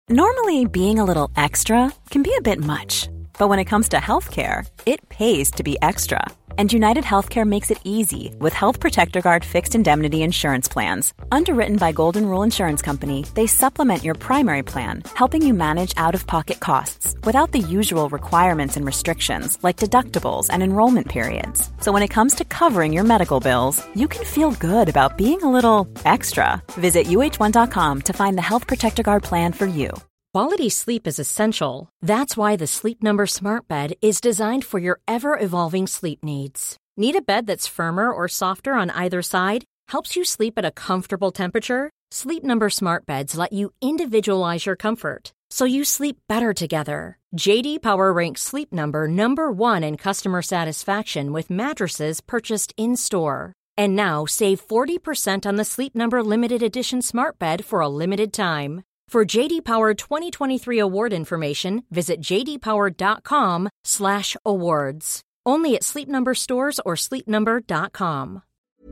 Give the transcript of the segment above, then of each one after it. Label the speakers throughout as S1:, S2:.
S1: Normally, being a little extra can be a bit much, but when it comes to healthcare, it pays to be extra. And United Healthcare makes it easy with Health Protector Guard fixed indemnity insurance plans. Underwritten by Golden Rule Insurance Company, they supplement your primary plan, helping you manage out-of-pocket costs without the usual requirements and restrictions like deductibles and enrollment periods. So when it comes to covering your medical bills, you can feel good about being a little extra. Visit uh1.com to find the Health Protector Guard plan for you.
S2: Quality sleep is essential. That's why the Sleep Number Smart Bed is designed for your ever-evolving sleep needs. Need a bed that's firmer or softer on either side? Helps you sleep at a comfortable temperature? Sleep Number Smart Beds let you individualize your comfort, so you sleep better together. J.D. Power ranks Sleep Number number 1 in customer satisfaction with mattresses purchased in-store. And now, save 40% on the Sleep Number Limited Edition Smart Bed for a limited time. For JD Power 2023 award information, visit jdpower.com/awards. Only at Sleep Number stores or sleepnumber.com.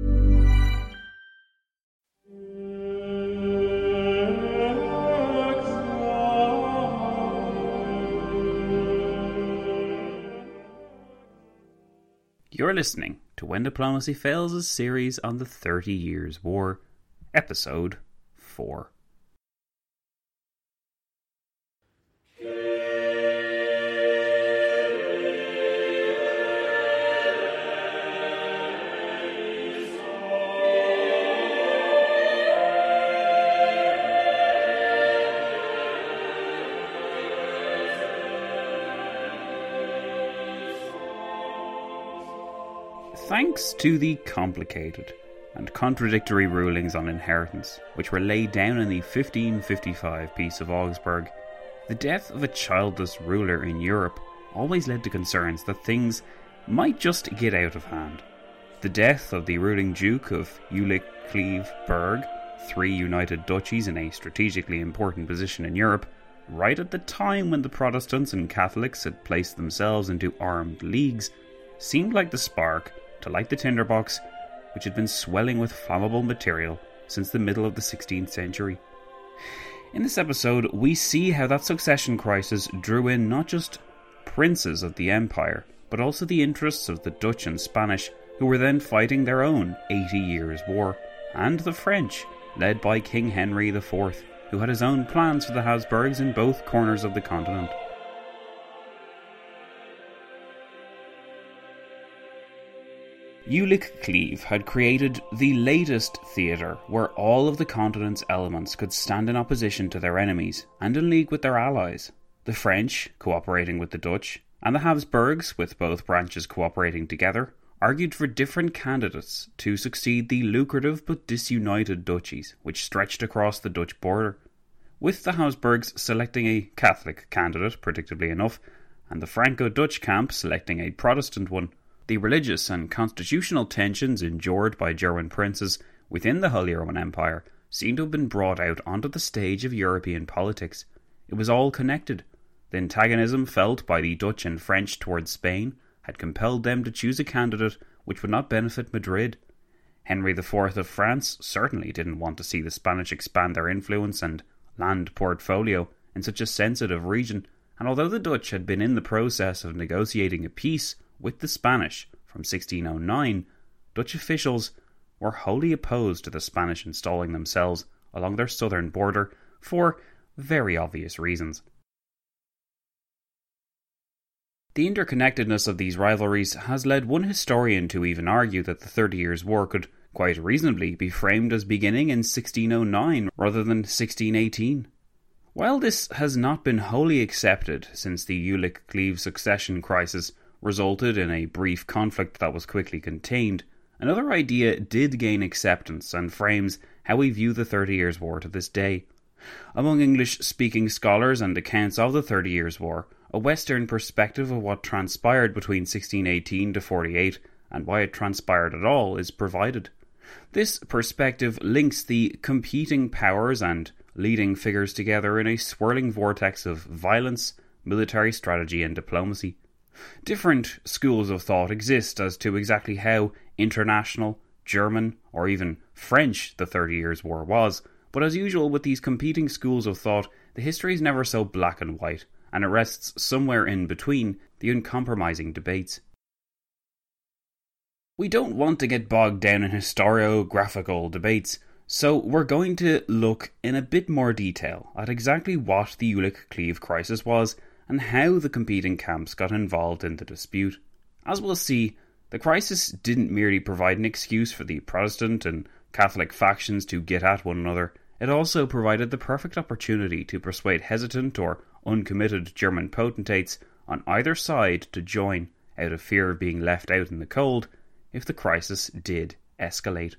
S3: You're listening to When Diplomacy Fails' series on the 30 Years' War, Episode 4. Thanks to the complicated and contradictory rulings on inheritance, which were laid down in the 1555 Peace of Augsburg, the death of a childless ruler in Europe always led to concerns that things might just get out of hand. The death of the ruling Duke of Jülich Cleves Berg, 3 united duchies in a strategically important position in Europe, right at the time when the Protestants and Catholics had placed themselves into armed leagues, seemed like the spark to light the tinderbox which had been swelling with flammable material since the middle of the 16th century. In this episode, we see how that succession crisis drew in not just princes of the empire, but also the interests of the Dutch and Spanish, who were then fighting their own 80 Years' War, and the French, led by King Henry IV, who had his own plans for the Habsburgs in both corners of the continent. Jülich Cleves had created the latest theatre where all of the continent's elements could stand in opposition to their enemies and in league with their allies, the French cooperating with the Dutch, and the Habsburgs, with both branches cooperating together, argued for different candidates to succeed the lucrative but disunited duchies which stretched across the Dutch border, with the Habsburgs selecting a Catholic candidate, predictably enough, and the Franco-Dutch camp selecting a Protestant one. The religious and constitutional tensions endured by German princes within the Holy Roman Empire seem to have been brought out onto the stage of European politics. It was all connected. The antagonism felt by the Dutch and French towards Spain had compelled them to choose a candidate which would not benefit Madrid. Henry IV of France certainly didn't want to see the Spanish expand their influence and land portfolio in such a sensitive region, and although the Dutch had been in the process of negotiating a peace with the Spanish from 1609, Dutch officials were wholly opposed to the Spanish installing themselves along their southern border for very obvious reasons. The interconnectedness of these rivalries has led one historian to even argue that the 30 Years' War could quite reasonably be framed as beginning in 1609 rather than 1618. While this has not been wholly accepted since the Jülich Cleves succession crisis resulted in a brief conflict that was quickly contained, another idea did gain acceptance and frames how we view the 30 Years' War to this day. Among English-speaking scholars and accounts of the 30 Years' War, a Western perspective of what transpired between 1618 to 48 and why it transpired at all is provided. This perspective links the competing powers and leading figures together in a swirling vortex of violence, military strategy and diplomacy. Different schools of thought exist as to exactly how international, German, or even French the 30 Years' War was, but as usual with these competing schools of thought, the history is never so black and white, and it rests somewhere in between the uncompromising debates. We don't want to get bogged down in historiographical debates, so we're going to look in a bit more detail at exactly what the Jülich-Cleave crisis was and how the competing camps got involved in the dispute. As we'll see, the crisis didn't merely provide an excuse for the Protestant and Catholic factions to get at one another, it also provided the perfect opportunity to persuade hesitant or uncommitted German potentates on either side to join out of fear of being left out in the cold if the crisis did escalate.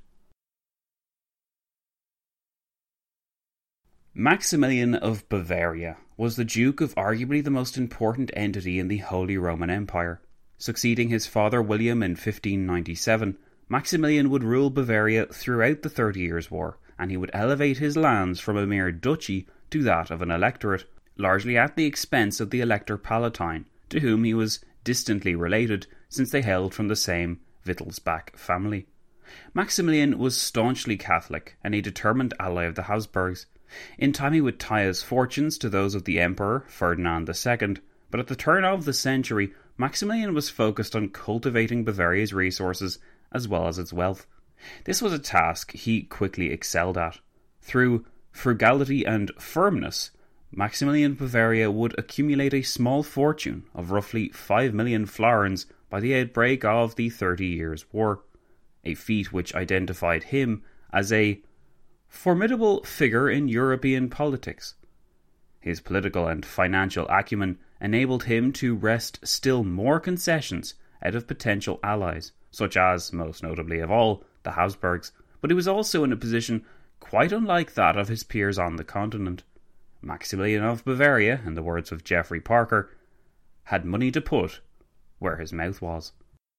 S3: Maximilian of Bavaria was the Duke of arguably the most important entity in the Holy Roman Empire. Succeeding his father William in 1597, Maximilian would rule Bavaria throughout the 30 Years' War, and he would elevate his lands from a mere duchy to that of an electorate, largely at the expense of the Elector Palatine, to whom he was distantly related since they hailed from the same Wittelsbach family. Maximilian was staunchly Catholic and a determined ally of the Habsburgs. In time he would tie his fortunes to those of the Emperor Ferdinand II, but at the turn of the century, Maximilian was focused on cultivating Bavaria's resources as well as its wealth. This was a task he quickly excelled at. Through frugality and firmness, Maximilian of Bavaria would accumulate a small fortune of roughly 5 million florins by the outbreak of the 30 Years' War, a feat which identified him as a formidable figure in European politics. His political and financial acumen enabled him to wrest still more concessions out of potential allies, such as, most notably of all, the Habsburgs, but he was also in a position quite unlike that of his peers on the continent. Maximilian of Bavaria, in the words of Geoffrey Parker, had money to put where his mouth was.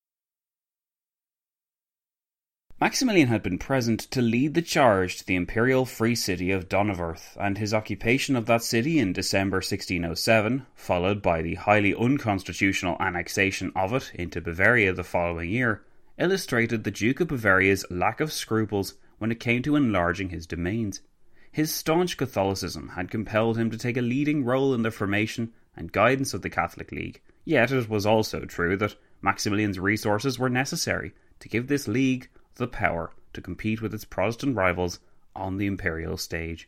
S3: Maximilian had been present to lead the charge to the imperial free city of Donauwörth, and his occupation of that city in December 1607, followed by the highly unconstitutional annexation of it into Bavaria the following year, illustrated the Duke of Bavaria's lack of scruples when it came to enlarging his domains. His staunch Catholicism had compelled him to take a leading role in the formation and guidance of the Catholic League, yet it was also true that Maximilian's resources were necessary to give this league the power to compete with its Protestant rivals on the imperial stage.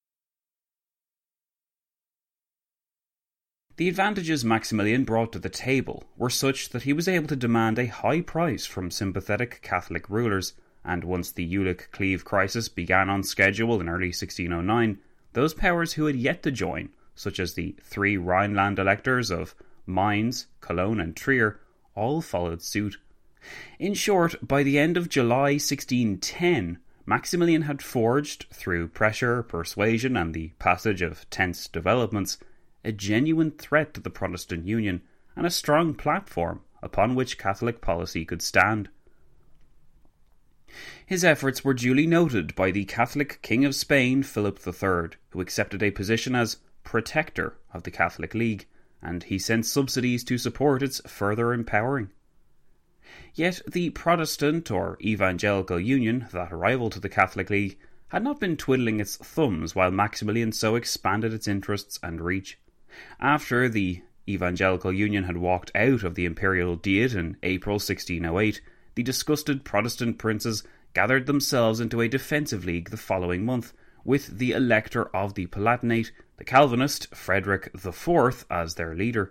S3: The advantages Maximilian brought to the table were such that he was able to demand a high price from sympathetic Catholic rulers, and once the Jülich-Cleave crisis began on schedule in early 1609, those powers who had yet to join, such as the 3 Rhineland electors of Mainz, Cologne and Trier, all followed suit. In short, by the end of July 1610, Maximilian had forged, through pressure, persuasion and the passage of tense developments, a genuine threat to the Protestant Union and a strong platform upon which Catholic policy could stand. His efforts were duly noted by the Catholic King of Spain, Philip III, who accepted a position as protector of the Catholic League, and he sent subsidies to support its further empowering. Yet the Protestant or Evangelical Union, that rival to the Catholic League, had not been twiddling its thumbs while Maximilian so expanded its interests and reach. After the Evangelical Union had walked out of the Imperial Diet in April 1608, the disgusted Protestant princes gathered themselves into a defensive league the following month, with the Elector of the Palatinate, the Calvinist Frederick IV, as their leader.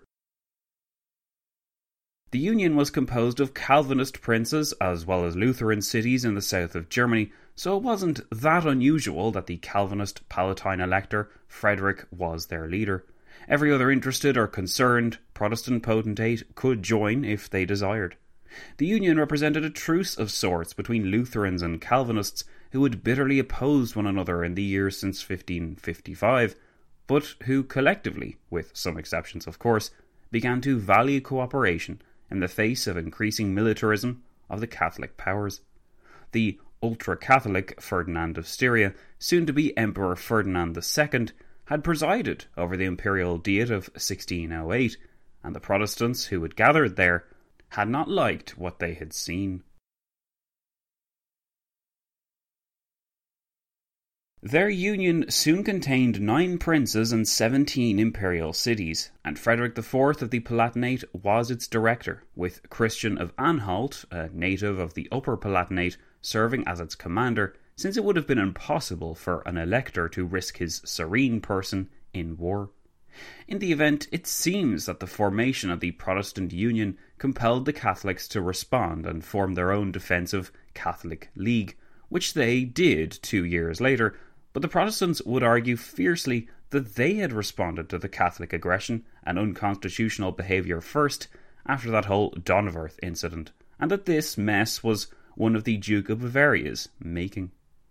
S3: The union was composed of Calvinist princes as well as Lutheran cities in the south of Germany, so it wasn't that unusual that the Calvinist Palatine Elector Frederick was their leader. Every other interested or concerned Protestant potentate could join if they desired. The union represented a truce of sorts between Lutherans and Calvinists who had bitterly opposed one another in the years since 1555, but who collectively, with some exceptions of course, began to value cooperation in the face of increasing militarism of the Catholic powers. The ultra-Catholic Ferdinand of Styria, soon to be Emperor Ferdinand II, had presided over the Imperial Diet of 1608, and the Protestants who had gathered there had not liked what they had seen. Their union soon contained 9 princes and 17 imperial cities, and Frederick IV of the Palatinate was its director, with Christian of Anhalt, a native of the Upper Palatinate, serving as its commander, since it would have been impossible for an elector to risk his serene person in war. In the event, it seems that the formation of the Protestant Union compelled the Catholics to respond and form their own defensive Catholic League, which they did 2 years later, but the Protestants would argue fiercely that they had responded to the Catholic aggression and unconstitutional behaviour first, after that whole Donauwörth incident, and that this mess was one of the Duke of Bavaria's making.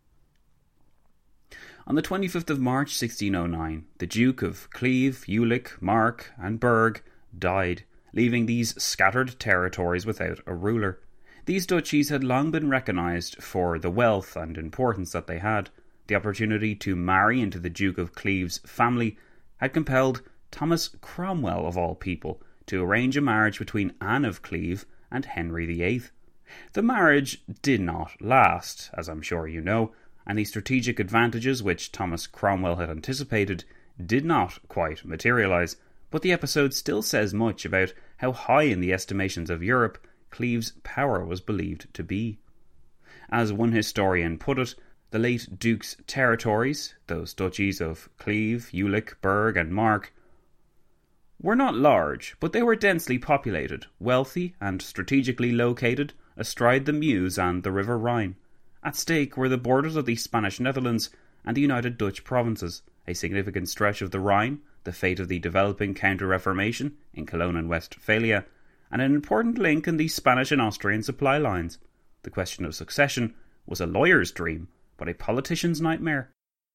S3: On the 25th of March 1609, the Duke of Cleve, Jülich, Mark and Berg died, leaving these scattered territories without a ruler. These duchies had long been recognised for the wealth and importance that they had. The opportunity to marry into the Duke of Cleve's family had compelled Thomas Cromwell, of all people, to arrange a marriage between Anne of Cleve and Henry VIII. The marriage did not last, as I'm sure you know, and the strategic advantages which Thomas Cromwell had anticipated did not quite materialise, but the episode still says much about how high in the estimations of Europe Cleve's power was believed to be. As one historian put it, the late Duke's territories, those duchies of Cleve, Jülich, Berg and Mark, were not large, but they were densely populated, wealthy and strategically located astride the Meuse and the River Rhine. At stake were the borders of the Spanish Netherlands and the United Dutch provinces, a significant stretch of the Rhine, the fate of the developing Counter-Reformation in Cologne and Westphalia, and an important link in the Spanish and Austrian supply lines. The question of succession was a lawyer's dream, but a politician's nightmare.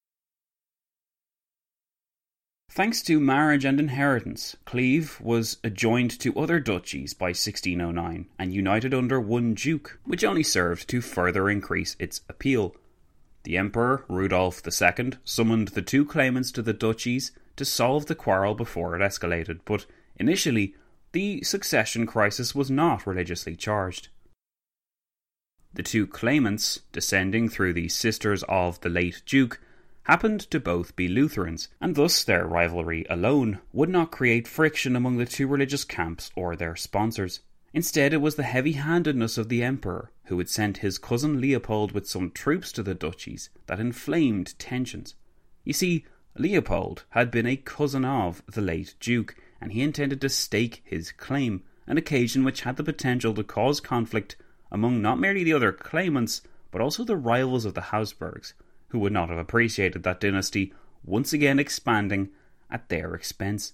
S3: Thanks to marriage and inheritance, Cleve was adjoined to other duchies by 1609 and united under one duke, which only served to further increase its appeal. The Emperor Rudolf II summoned the 2 claimants to the duchies to solve the quarrel before it escalated, but initially the succession crisis was not religiously charged. The 2 claimants, descending through the sisters of the late Duke, happened to both be Lutherans, and thus their rivalry alone would not create friction among the 2 religious camps or their sponsors. Instead, it was the heavy-handedness of the Emperor, who had sent his cousin Leopold with some troops to the duchies, that inflamed tensions. You see, Leopold had been a cousin of the late Duke, and he intended to stake his claim, an occasion which had the potential to cause conflict among not merely the other claimants, but also the rivals of the Habsburgs, who would not have appreciated that dynasty once again expanding at their expense.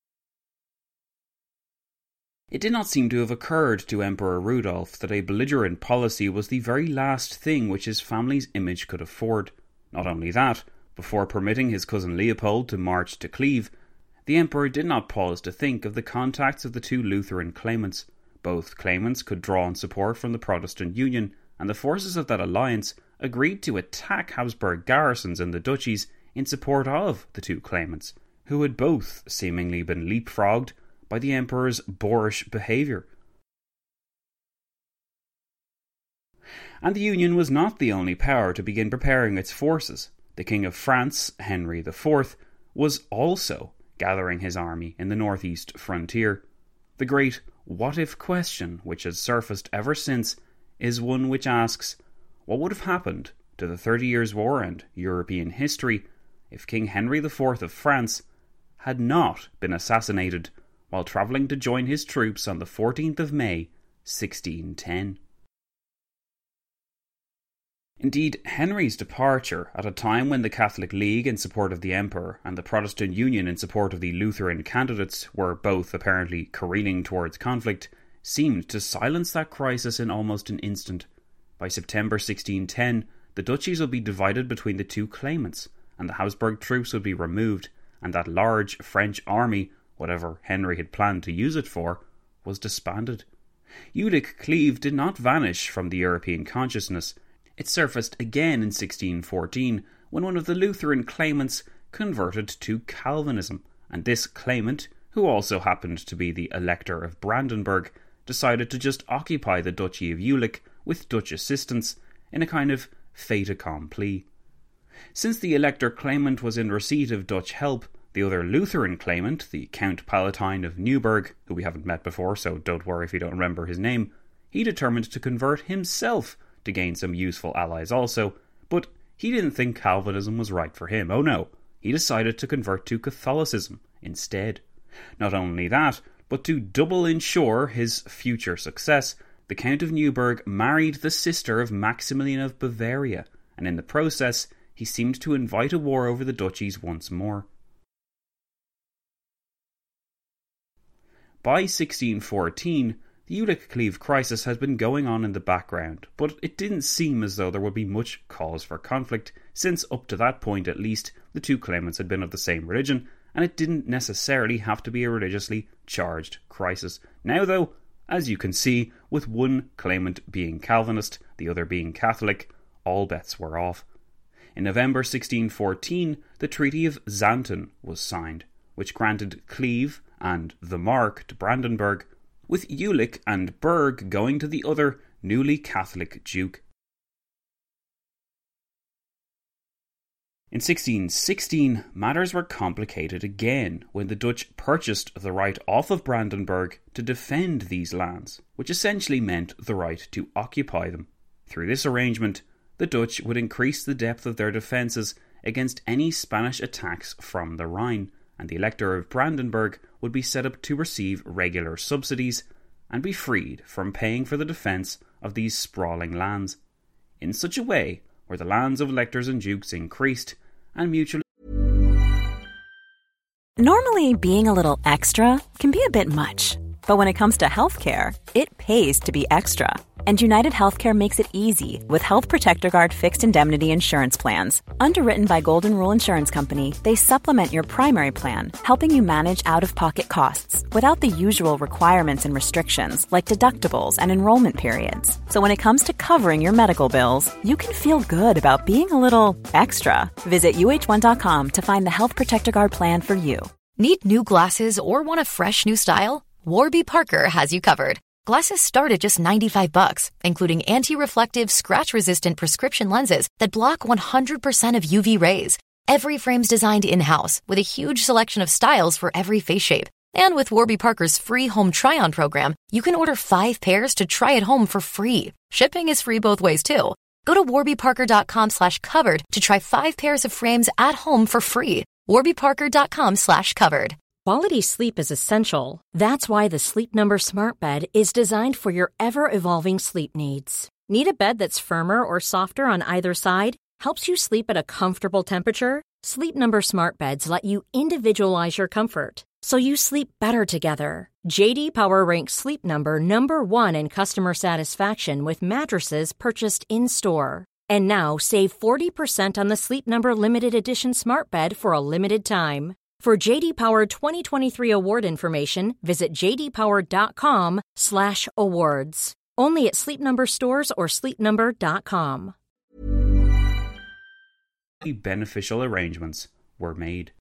S3: It did not seem to have occurred to Emperor Rudolf that a belligerent policy was the very last thing which his family's image could afford. Not only that, before permitting his cousin Leopold to march to Cleve, the Emperor did not pause to think of the contacts of the 2 Lutheran claimants. Both claimants could draw on support from the Protestant Union, and the forces of that alliance agreed to attack Habsburg garrisons in the duchies in support of the 2 claimants, who had both seemingly been leapfrogged by the Emperor's boorish behaviour. And the Union was not the only power to begin preparing its forces. The King of France, Henry IV, was also gathering his army in the northeast frontier. The great what-if question, which has surfaced ever since, is one which asks, what would have happened to the 30 Years' War and European history if King Henry IV of France had not been assassinated while travelling to join his troops on the 14th of May, 1610? Indeed, Henry's departure, at a time when the Catholic League in support of the Emperor and the Protestant Union in support of the Lutheran candidates were both apparently careening towards conflict, seemed to silence that crisis in almost an instant. By September 1610, the duchies would be divided between the 2 claimants, and the Habsburg troops would be removed, and that large French army, whatever Henry had planned to use it for, was disbanded. Jülich Cleve did not vanish from the European consciousness. It surfaced again in 1614, when one of the Lutheran claimants converted to Calvinism, and this claimant, who also happened to be the Elector of Brandenburg, decided to just occupy the Duchy of Jülich with Dutch assistance in a kind of fait accompli. Since the Elector claimant was in receipt of Dutch help, the other Lutheran claimant, the Count Palatine of Neuburg, who we haven't met before, so don't worry if you don't remember his name, he determined to convert himself to gain some useful allies also, but he didn't think Calvinism was right for him. Oh no, he decided to convert to Catholicism instead. Not only that, but to double ensure his future success, the Count of Neuburg married the sister of Maximilian of Bavaria, and in the process, he seemed to invite a war over the duchies once more. By 1614, the Jülich-Cleves crisis had been going on in the background, but it didn't seem as though there would be much cause for conflict, since up to that point at least, the two claimants had been of the same religion, and it didn't necessarily have to be a religiously charged crisis. Now though, as you can see, with one claimant being Calvinist, the other being Catholic, all bets were off. In November 1614, the Treaty of Xanten was signed, which granted Cleve and the Mark to Brandenburg, with Jülich and Berg going to the other newly Catholic duke. In 1616, matters were complicated again when the Dutch purchased the right off of Brandenburg to defend these lands, which essentially meant the right to occupy them. Through this arrangement, the Dutch would increase the depth of their defences against any Spanish attacks from the Rhine, and the Elector of Brandenburg would be set up to receive regular subsidies and be freed from paying for the defence of these sprawling lands. In such a way were the lands of electors and dukes increased and mutually.
S1: Normally, being a little extra can be a bit much, but when it comes to healthcare, it pays to be extra. And United Healthcare makes it easy with Health Protector Guard fixed indemnity insurance plans. Underwritten by Golden Rule Insurance Company, they supplement your primary plan, helping you manage out-of-pocket costs without the usual requirements and restrictions like deductibles and enrollment periods. So when it comes to covering your medical bills, you can feel good about being a little extra. Visit uh1.com to find the Health Protector Guard plan for you.
S4: Need new glasses or want a fresh new style? Warby Parker has you covered. Glasses start at just $95, including anti-reflective, scratch-resistant prescription lenses that block 100% of UV rays. Every frame's designed in-house with a huge selection of styles for every face shape. And with Warby Parker's free home try-on program, you can order 5 pairs to try at home for free. Shipping is free both ways, too. Go to warbyparker.com/covered to try 5 pairs of frames at home for free. warbyparker.com/covered.
S2: Quality sleep is essential. That's why the Sleep Number Smart Bed is designed for your ever-evolving sleep needs. Need a bed that's firmer or softer on either side? Helps you sleep at a comfortable temperature? Sleep Number Smart Beds let you individualize your comfort, so you sleep better together. J.D. Power ranks Sleep Number #1 in customer satisfaction with mattresses purchased in-store. And now save 40% on the Sleep Number Limited Edition Smart Bed for a limited time. For J.D. Power 2023 award information, visit jdpower.com/awards. Only at Sleep Number stores or sleepnumber.com.
S3: Beneficial arrangements were made.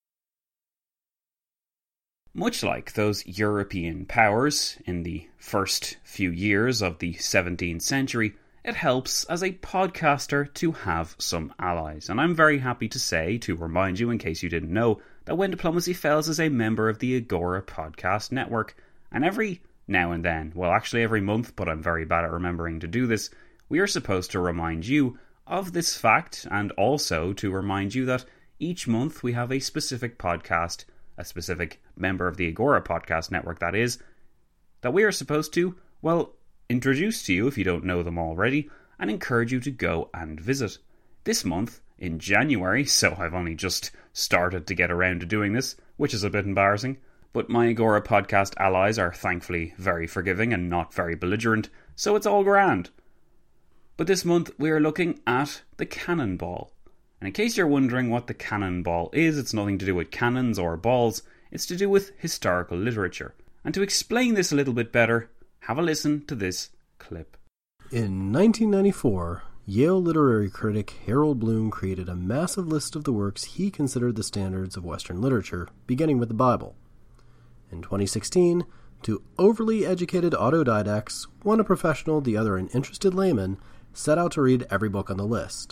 S3: Much like those European powers in the first few years of the 17th century, it helps as a podcaster to have some allies. And I'm very happy to say, to remind you in case you didn't know, that When Diplomacy Fails is a member of the Agora Podcast Network. And every now and then, well actually every month, but I'm very bad at remembering to do this, we are supposed to remind you of this fact, and also to remind you that each month we have a specific podcast, a specific member of the Agora Podcast Network that is, that we are supposed to, well, introduce to you if you don't know them already, and encourage you to go and visit. This month, in January, so I've only just started to get around to doing this, which is a bit embarrassing, but my Agora Podcast allies are thankfully very forgiving and not very belligerent, so it's all grand. But this month we are looking at the cannonball. And in case you're wondering what the cannonball is, it's nothing to do with cannons or balls, it's to do with historical literature. And to explain this a little bit better, have a listen to this clip.
S5: In 1994, Yale literary critic Harold Bloom created a massive list of the works he considered the standards of Western literature, beginning with the Bible. In 2016, two overly educated autodidacts, one a professional, the other an interested layman, set out to read every book on the list.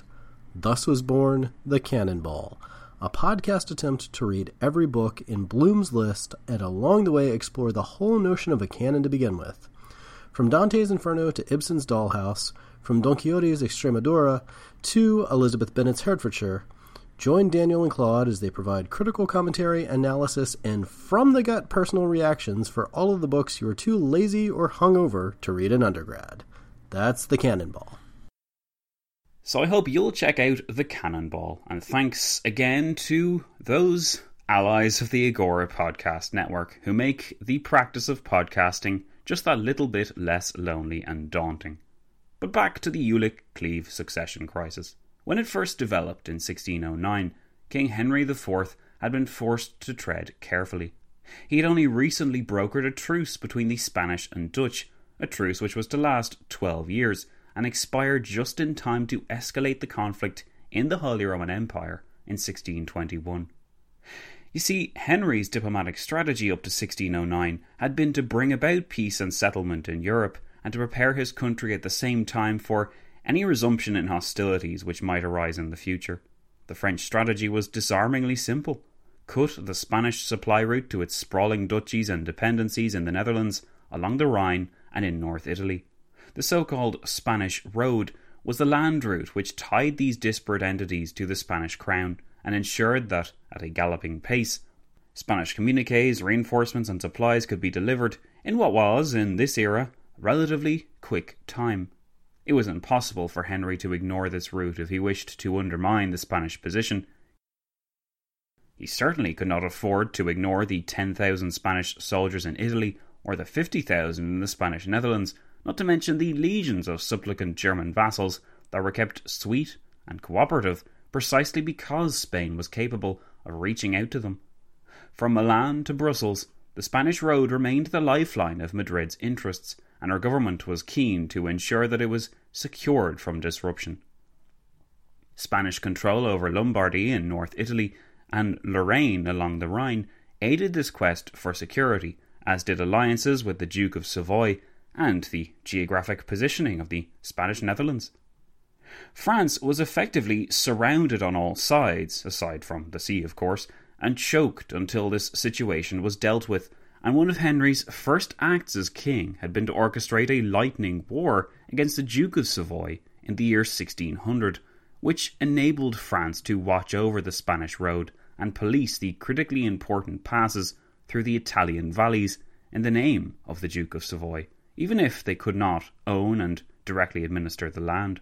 S5: Thus was born The Cannonball, a podcast attempt to read every book in Bloom's list and along the way explore the whole notion of a canon to begin with. From Dante's Inferno to Ibsen's Dollhouse, from Don Quixote's Extremadura to Elizabeth Bennet's Hertfordshire, join Daniel and Claude as they provide critical commentary, analysis, and from-the-gut personal reactions for all of the books you are too lazy or hungover to read in undergrad. That's The Cannonball.
S3: So I hope you'll check out The Cannonball, and thanks again to those allies of the Agora Podcast Network who make the practice of podcasting just that little bit less lonely and daunting. But back to the Ulick-Cleave succession crisis. When it first developed in 1609, King Henry IV had been forced to tread carefully. He had only recently brokered a truce between the Spanish and Dutch, a truce which was to last 12 years, and expired just in time to escalate the conflict in the Holy Roman Empire in 1621. You see, Henry's diplomatic strategy up to 1609 had been to bring about peace and settlement in Europe and to prepare his country at the same time for any resumption in hostilities which might arise in the future. The French strategy was disarmingly simple. Cut the Spanish supply route to its sprawling duchies and dependencies in the Netherlands, along the Rhine and in North Italy. The so-called Spanish Road was the land route which tied these disparate entities to the Spanish crown and ensured that, at a galloping pace, Spanish communiques, reinforcements and supplies could be delivered in what was, in this era, relatively quick time. It was impossible for Henry to ignore this route if he wished to undermine the Spanish position. He certainly could not afford to ignore the 10,000 Spanish soldiers in Italy or the 50,000 in the Spanish Netherlands, not to mention the legions of supplicant German vassals that were kept sweet and cooperative precisely because Spain was capable of reaching out to them. From Milan to Brussels, the Spanish road remained the lifeline of Madrid's interests, and her government was keen to ensure that it was secured from disruption. Spanish control over Lombardy in North Italy and Lorraine along the Rhine aided this quest for security, as did alliances with the Duke of Savoy and the geographic positioning of the Spanish Netherlands. France was effectively surrounded on all sides, aside from the sea of course, and choked until this situation was dealt with, and one of Henry's first acts as king had been to orchestrate a lightning war against the Duke of Savoy in the year 1600, which enabled France to watch over the Spanish road and police the critically important passes through the Italian valleys in the name of the Duke of Savoy, even if they could not own and directly administer the land.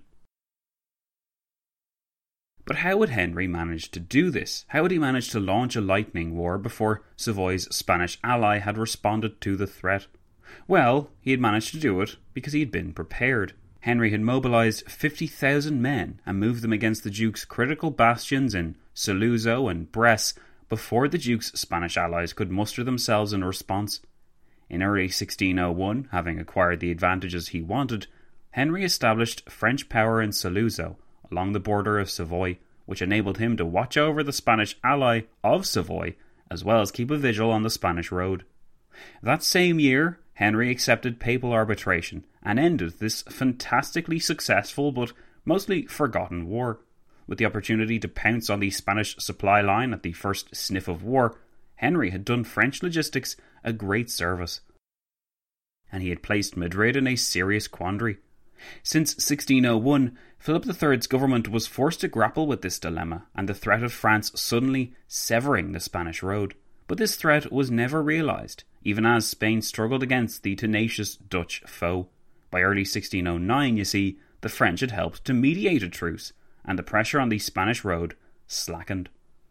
S3: But how would Henry manage to do this? How would he manage to launch a lightning war before Savoy's Spanish ally had responded to the threat? Well, he had managed to do it because he had been prepared. Henry had mobilised 50,000 men and moved them against the Duke's critical bastions in Saluzzo and Bresse before the Duke's Spanish allies could muster themselves in response. In early 1601, having acquired the advantages he wanted, Henry established French power in Saluzzo, along the border of Savoy, which enabled him to watch over the Spanish ally of Savoy, as well as keep a vigil on the Spanish road. That same year, Henry accepted papal arbitration and ended this fantastically successful but mostly forgotten war. With the opportunity to pounce on the Spanish supply line at the first sniff of war, Henry had done French logistics a great service, and he had placed Madrid in a serious quandary. Since 1601, Philip III's government was forced to grapple with this dilemma and the threat of France suddenly severing the Spanish road. But this threat was never realised, even as Spain struggled against the tenacious Dutch foe. By early 1609, you see, the French had helped to mediate a truce, and the pressure on the Spanish road slackened.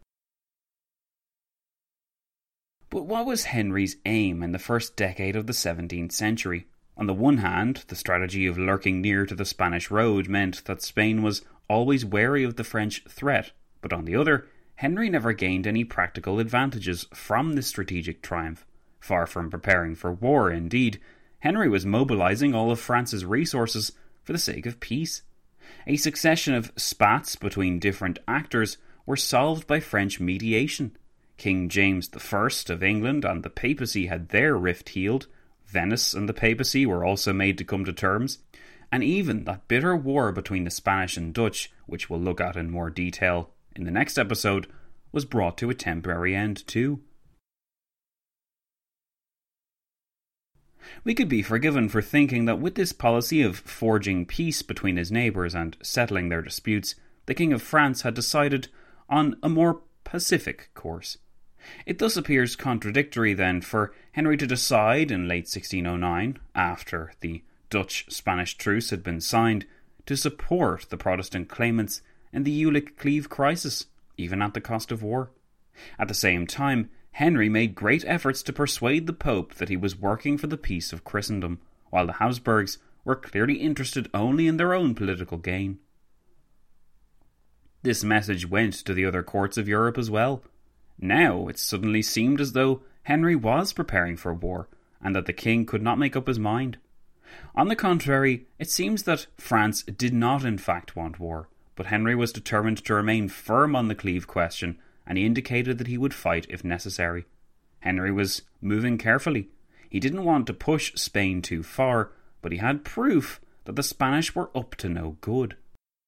S3: But what was Henry's aim in the first decade of the 17th century? On the one hand, the strategy of lurking near to the Spanish road meant that Spain was always wary of the French threat, but on the other, Henry never gained any practical advantages from this strategic triumph. Far from preparing for war, indeed, Henry was mobilising all of France's resources for the sake of peace. A succession of spats between different actors were solved by French mediation. King James I of England and the papacy had their rift healed. Venice and the papacy were also made to come to terms, and even that bitter war between the Spanish and Dutch, which we'll look at in more detail in the next episode, was brought to a temporary end too. We could be forgiven for thinking that with this policy of forging peace between his neighbours and settling their disputes, the King of France had decided on a more pacific course. It thus appears contradictory then for Henry to decide in late 1609, after the Dutch-Spanish truce had been signed, to support the Protestant claimants in the Jülich-Cleves crisis, even at the cost of war. At the same time, Henry made great efforts to persuade the Pope that he was working for the peace of Christendom, while the Habsburgs were clearly interested only in their own political gain. This message went to the other courts of Europe as well. Now it suddenly seemed as though Henry was preparing for war, and that the king could not make up his mind. On the contrary, it seems that France did not in fact want war, but Henry was determined to remain firm on the Cleves question, and he indicated that he would fight if necessary. Henry was moving carefully. He didn't want to push Spain too far, but he had proof that the Spanish were up to no good.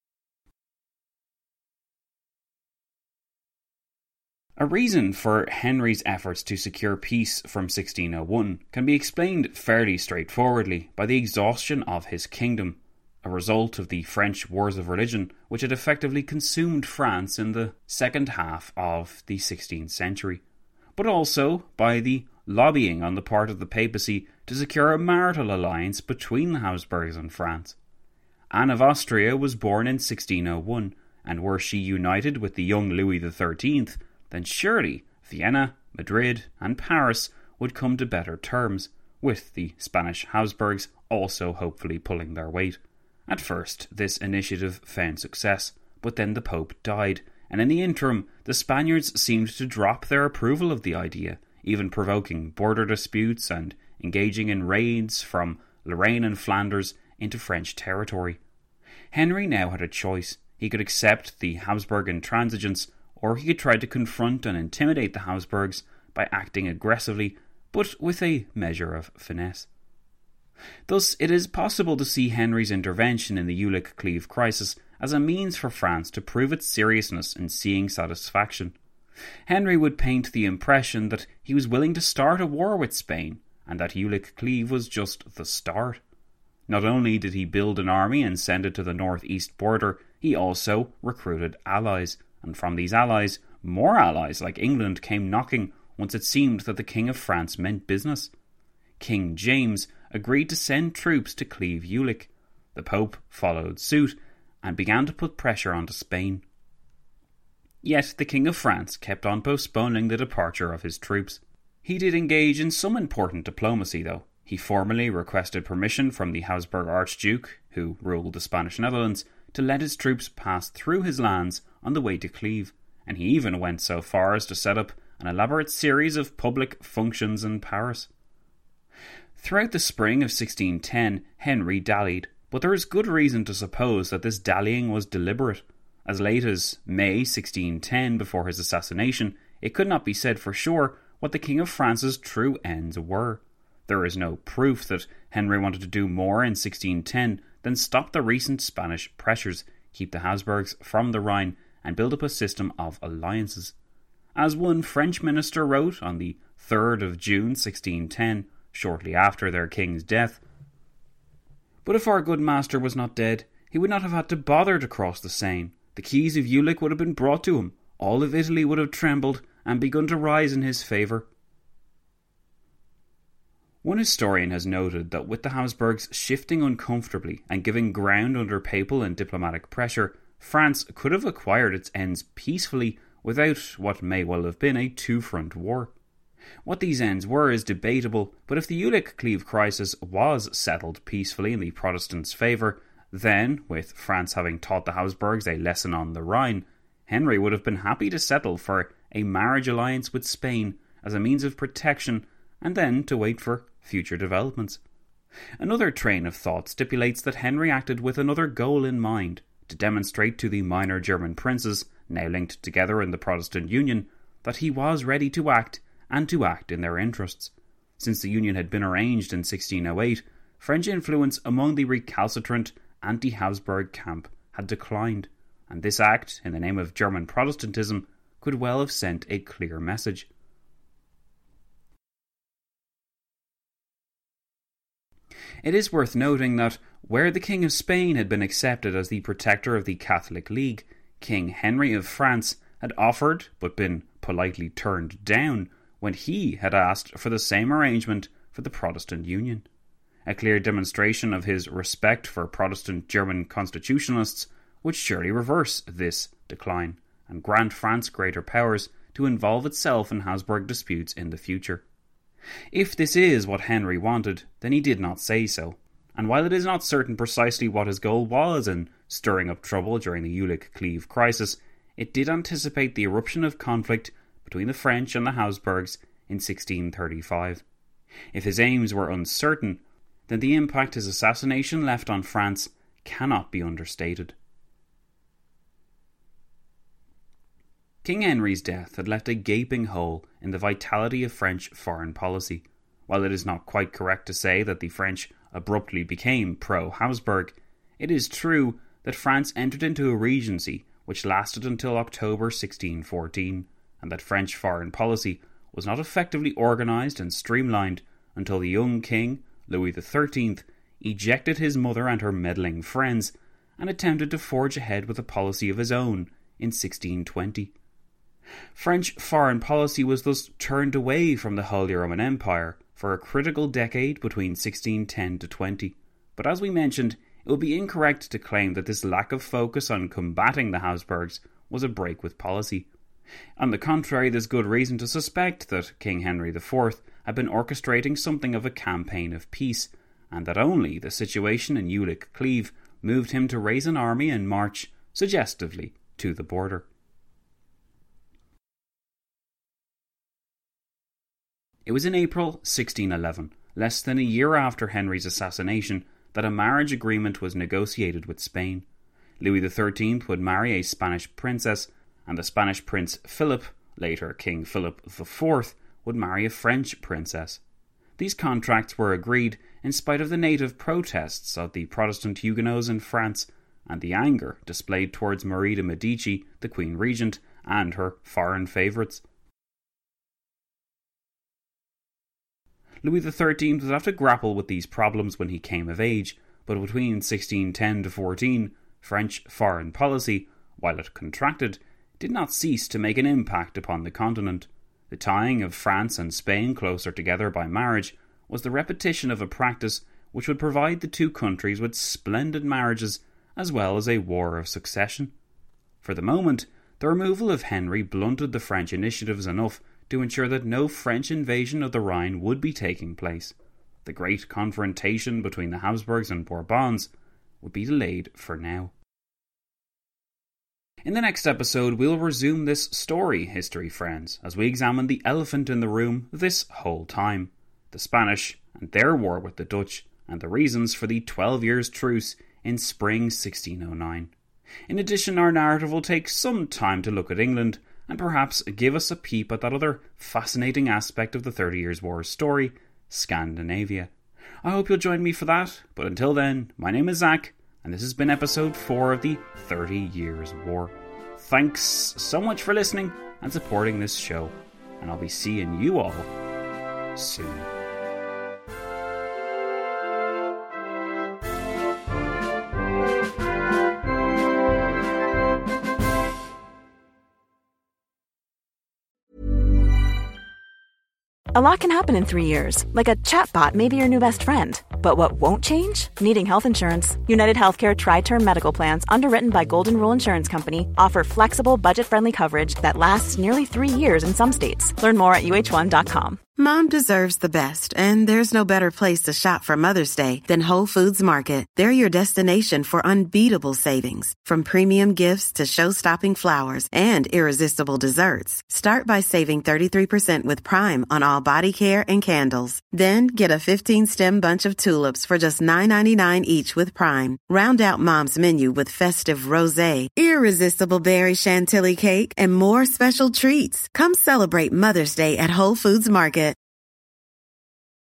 S3: A reason for Henry's efforts to secure peace from 1601 can be explained fairly straightforwardly by the exhaustion of his kingdom, a result of the French Wars of Religion, which had effectively consumed France in the second half of the 16th century, but also by the lobbying on the part of the papacy to secure a marital alliance between the Habsburgs and France. Anne of Austria was born in 1601, and were she united with the young Louis XIII, then surely Vienna, Madrid and Paris would come to better terms, with the Spanish Habsburgs also hopefully pulling their weight. At first, this initiative found success, but then the Pope died, and in the interim, the Spaniards seemed to drop their approval of the idea, even provoking border disputes and engaging in raids from Lorraine and Flanders into French territory. Henry now had a choice. He could accept the Habsburg intransigence, or he could try to confront and intimidate the Habsburgs by acting aggressively, but with a measure of finesse. Thus, it is possible to see Henry's intervention in the Jülich-Cleves crisis as a means for France to prove its seriousness in seeing satisfaction. Henry would paint the impression that he was willing to start a war with Spain, and that Jülich-Cleves was just the start. Not only did he build an army and send it to the northeast border, he also recruited allies, and from these allies, more allies like England came knocking once it seemed that the King of France meant business. King James agreed to send troops to Cleves Jülich. The Pope followed suit and began to put pressure onto Spain. Yet the King of France kept on postponing the departure of his troops. He did engage in some important diplomacy though. He formally requested permission from the Habsburg Archduke, who ruled the Spanish Netherlands, to let his troops pass through his lands on the way to Cleves, and he even went so far as to set up an elaborate series of public functions in Paris. Throughout the spring of 1610, Henry dallied, but there is good reason to suppose that this dallying was deliberate. As late as May 1610, before his assassination, it could not be said for sure what the King of France's true ends were. There is no proof that Henry wanted to do more in 1610 than stop the recent Spanish pressures, keep the Habsburgs from the Rhine, and build up a system of alliances. As one French minister wrote on the 3rd of June 1610, shortly after their king's death, "But if our good master was not dead, he would not have had to bother to cross the Seine. The keys of Jülich would have been brought to him, all of Italy would have trembled and begun to rise in his favour." One historian has noted that with the Habsburgs shifting uncomfortably and giving ground under papal and diplomatic pressure, France could have acquired its ends peacefully without what may well have been a two-front war. What these ends were is debatable, but if the Jülich-Cleves crisis was settled peacefully in the Protestants' favour, then, with France having taught the Habsburgs a lesson on the Rhine, Henry would have been happy to settle for a marriage alliance with Spain as a means of protection, and then to wait for future developments. Another train of thought stipulates that Henry acted with another goal in mind, to demonstrate to the minor German princes, now linked together in the Protestant Union, that he was ready to act, and to act in their interests. Since the union had been arranged in 1608, French influence among the recalcitrant anti-Habsburg camp had declined, and this act, in the name of German Protestantism, could well have sent a clear message. It is worth noting that where the King of Spain had been accepted as the protector of the Catholic League, King Henry of France had offered, but been politely turned down, when he had asked for the same arrangement for the Protestant Union. A clear demonstration of his respect for Protestant German constitutionalists would surely reverse this decline and grant France greater powers to involve itself in Habsburg disputes in the future. If this is what Henry wanted, then he did not say so, and while it is not certain precisely what his goal was in stirring up trouble during the Jülich-Cleves crisis, it did anticipate the eruption of conflict between the French and the Habsburgs in 1635. If his aims were uncertain, then the impact his assassination left on France cannot be understated. King Henry's death had left a gaping hole in the vitality of French foreign policy. While it is not quite correct to say that the French abruptly became pro-Habsburg, it is true that France entered into a regency which lasted until October 1614, and that French foreign policy was not effectively organised and streamlined until the young king, Louis XIII, ejected his mother and her meddling friends and attempted to forge ahead with a policy of his own in 1620. French foreign policy was thus turned away from the Holy Roman Empire for a critical decade between 1610 to 20. But as we mentioned, it would be incorrect to claim that this lack of focus on combating the Habsburgs was a break with policy. On the contrary, there's good reason to suspect that King Henry IV had been orchestrating something of a campaign of peace, and that only the situation in Jülich-Cleves moved him to raise an army and march, suggestively, to the border. It was in April 1611, less than a year after Henry's assassination, that a marriage agreement was negotiated with Spain. Louis XIII would marry a Spanish princess, and the Spanish Prince Philip, later King Philip IV, would marry a French princess. These contracts were agreed in spite of the native protests of the Protestant Huguenots in France and the anger displayed towards Marie de Medici, the Queen Regent, and her foreign favourites. Louis XIII would have to grapple with these problems when he came of age, but between 1610 to 14, French foreign policy, while it contracted, did not cease to make an impact upon the continent. The tying of France and Spain closer together by marriage was the repetition of a practice which would provide the two countries with splendid marriages as well as a war of succession. For the moment, the removal of Henry blunted the French initiatives enough to ensure that no French invasion of the Rhine would be taking place. The great confrontation between the Habsburgs and Bourbons would be delayed for now. In the next episode, we'll resume this story, history friends, as we examine the elephant in the room this whole time, the Spanish and their war with the Dutch, and the reasons for the 12 years truce in spring 1609. In addition, our narrative will take some time to look at England and perhaps give us a peep at that other fascinating aspect of the 30 Years' War story, Scandinavia. I hope you'll join me for that, but until then, my name is Zach, and this has been episode 4 of the 30 Years' War. Thanks so much for listening and supporting this show, and I'll be seeing you all soon.
S1: A lot can happen in 3 years, like a chatbot may be your new best friend. But what won't change? Needing health insurance. United Healthcare Tri-Term Medical Plans, underwritten by Golden Rule Insurance Company, offer flexible, budget-friendly coverage that lasts nearly 3 years in some states. Learn more at UH1.com.
S6: Mom deserves the best, and there's no better place to shop for Mother's Day than Whole Foods Market. They're your destination for unbeatable savings, from premium gifts to show-stopping flowers and irresistible desserts. Start by saving 33% with Prime on all body care and candles. Then get a 15-stem bunch of tulips for just $9.99 each with Prime. Round out Mom's menu with festive rosé, irresistible berry chantilly cake, and more special treats. Come celebrate Mother's Day at Whole Foods Market.